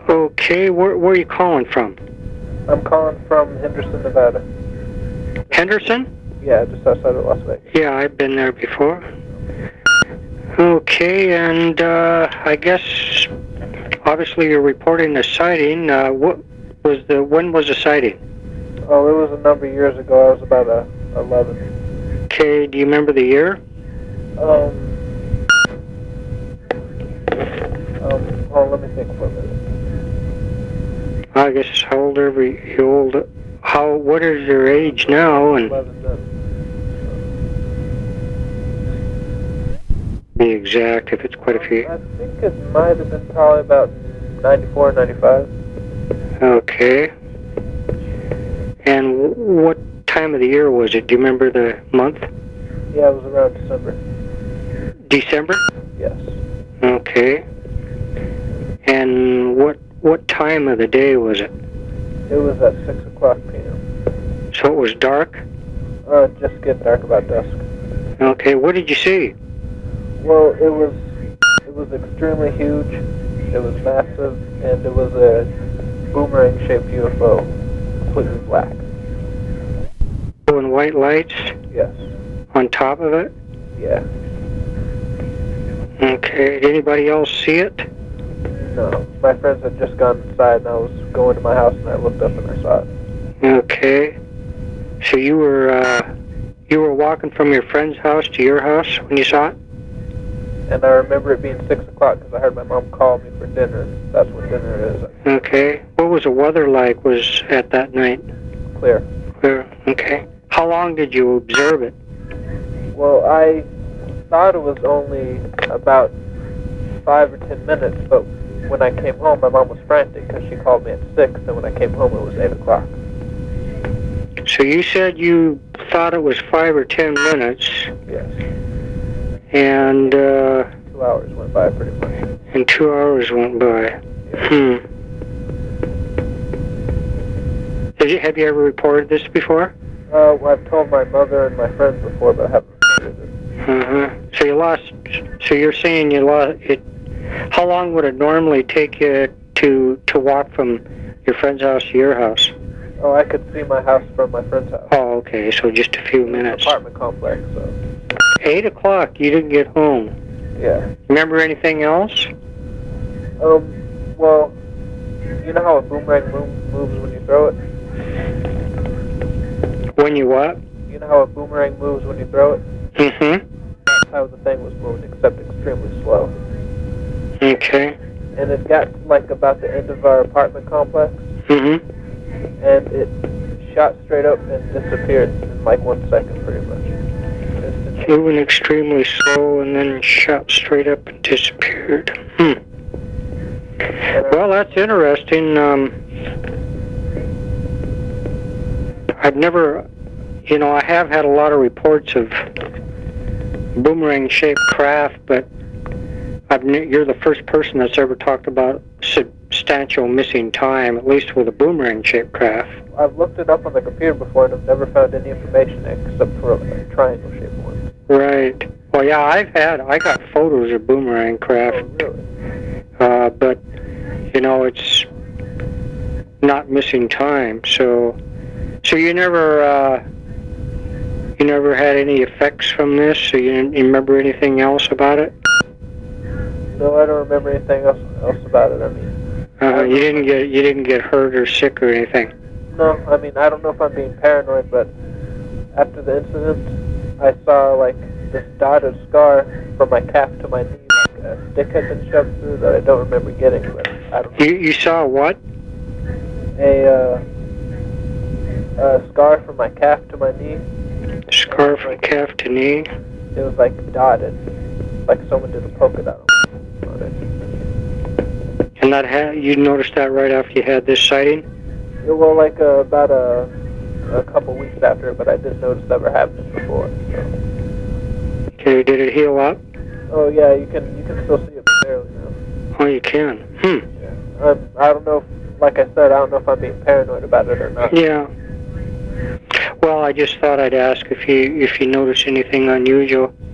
Okay, where are you calling from? I'm calling from Henderson, Nevada. Henderson? Yeah, just outside of Las Vegas. Yeah, I've been there before. Okay, and I guess obviously you're reporting a sighting. When was the sighting? Oh, it was a number of years ago. I was about 11. Okay, do you remember the year? Hold on, let me think for a minute. I guess how old are you old? What is your age now? And 11 then. be exact, if it's quite a few. I think it might have been probably about 94, 95. Okay. And what time of the year was it? Do you remember the month? Yeah, it was around December. December? Yes. Okay. And what time of the day was it? It was at 6 o'clock p.m. So it was dark? Just getting dark about dusk. Okay, what did you see? Well, it was extremely huge. It was massive, and it was a boomerang-shaped UFO, completely black. Blue and white lights? Yes. On top of it? Yeah. Okay, did anybody else see it? No. My friends had just gone inside, and I was going to my house, and I looked up and I saw it. Okay. So you were walking from your friend's house to your house when you saw it? And I remember it being 6 o'clock because I heard my mom call me for dinner, and that's when dinner is. Okay. What was the weather like at that night? Clear. Clear. Okay. How long did you observe it? Well, I thought it was only about 5 or 10 minutes, but when I came home, my mom was frantic because she called me at 6, and when I came home, it was 8 o'clock. So you said you thought it was 5 or 10 minutes. Yes. And 2 hours went by pretty much. And 2 hours went by. Yeah. Have you ever reported this before? Well, I've told my mother and my friends before, but I haven't reported it. So you're saying you lost it. How long would it normally take you to walk from your friend's house to your house? Oh, I could see my house from my friend's house. Oh, okay. So just a few minutes. Apartment complex, so. 8 o'clock. You didn't get home. Yeah. Remember anything else? Well, you know how a boomerang moves when you throw it? When you what? You know how a boomerang moves when you throw it? Mm-hmm. That's how the thing was moving, except extremely slow. Okay. And it got like about the end of our apartment complex. Mm-hmm. And it shot straight up and disappeared in like 1 second, pretty much. Moving extremely slow and then shot straight up and disappeared. Well, that's interesting. I've never, I have had a lot of reports of boomerang-shaped craft, but you're the first person that's ever talked about substantial missing time, at least with a boomerang-shaped craft. I've looked it up on the computer before, and I've never found any information except for a triangle-shaped one. Right. Well, yeah, I got photos of boomerang craft. Oh, really? But, it's not missing time, so you never had any effects from this? So you remember anything else about it? No, I don't remember anything else about it. I mean, you didn't get hurt or sick or anything? No, I mean, I don't know if I'm being paranoid, but after the incident, I saw like this dotted scar from my calf to my knee, like a stick had been shoved through that I don't remember getting, but I don't know. You saw what? A scar from my calf to my knee. Scar from calf to knee? It was like dotted, like someone did a polka dot on it. And you noticed that right after you had this sighting? Yeah, well, like about a couple weeks after, but I didn't notice it ever happened before. So. Okay, did it heal up? Oh yeah, you can still see it barely now. Oh, you can. Yeah. I don't know. Like I said, I don't know if I'm being paranoid about it or not. Yeah. Well, I just thought I'd ask if you noticed anything unusual.